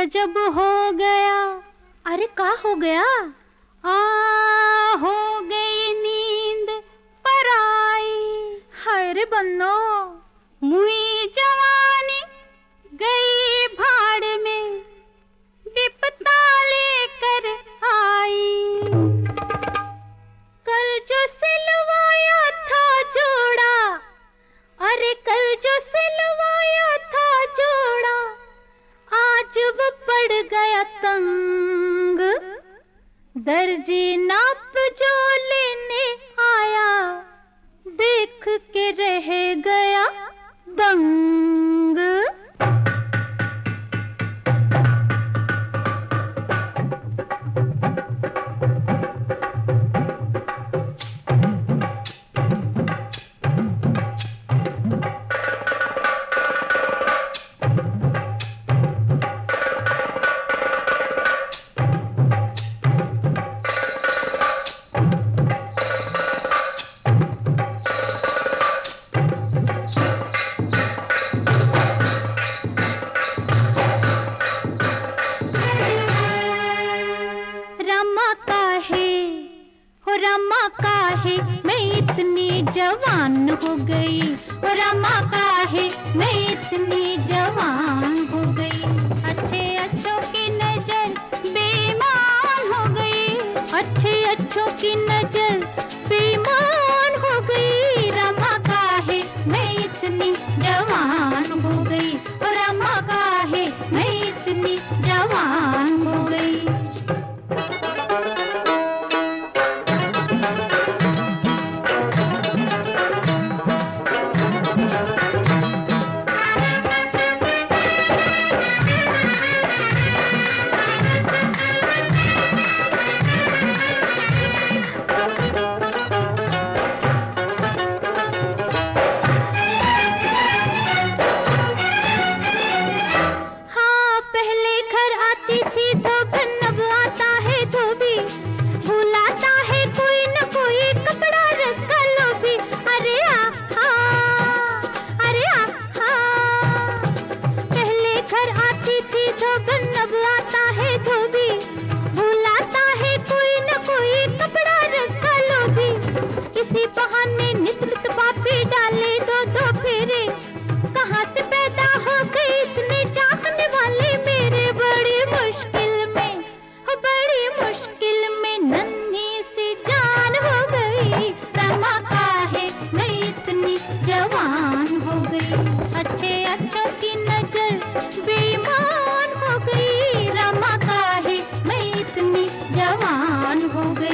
जब हो गया, अरे का हो गया? हो गई नींद पर आई, हाय रे बन्नो, मुई जवानी गई भाड़ में, विपता लेकर आई। कल जो सिलवाया था जोड़ा, अरे कल जो सिलवाया था जोड़ा, आज वो पड़ गया तंग। दर्जी नाप जो लेने आया, देख के रह गया दंग। रमा काहे मैं इतनी जवान हो गई, रमा काहे मैं इतनी जवान हो गई। अच्छे अच्छों की नजर बेईमान हो गई, अच्छे अच्छों की नजर बेईमान हो गई। रमा काहे मैं इतनी जवान हो गई, रमा काहे मैं इतनी जवान हो गई। इसी बहाने नित नित पापी डाले दो दो फेरे, कहाँ से पैदा हो गए इतने चाहने वाले मेरे। बड़ी मुश्किल में नन्ही सी जान हो गई। रमा काहे मैं इतनी जवान हो गई, अच्छे अच्छों की नजर बेईमान हो गई। रमा काहे मैं इतनी जवान हो गई।